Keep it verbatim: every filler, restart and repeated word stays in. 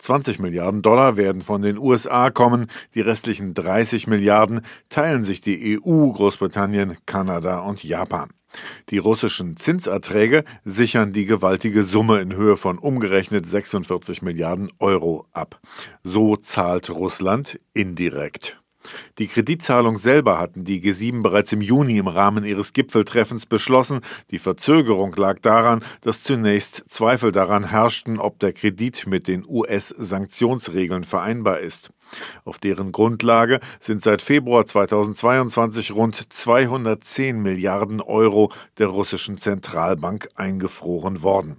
zwanzig Milliarden Dollar werden von den U S A kommen. Die restlichen dreißig Milliarden teilen sich die E U, Großbritannien, Kanada und Japan. Die russischen Zinserträge sichern die gewaltige Summe in Höhe von umgerechnet sechsundvierzig Milliarden Euro ab. So zahlt Russland indirekt. Die Kreditzahlung selber hatten die G sieben bereits im Juni im Rahmen ihres Gipfeltreffens beschlossen. Die Verzögerung lag daran, dass zunächst Zweifel daran herrschten, ob der Kredit mit den U S-Sanktionsregeln vereinbar ist. Auf deren Grundlage sind seit Februar zweitausendzweiundzwanzig rund zweihundertzehn Milliarden Euro der russischen Zentralbank eingefroren worden.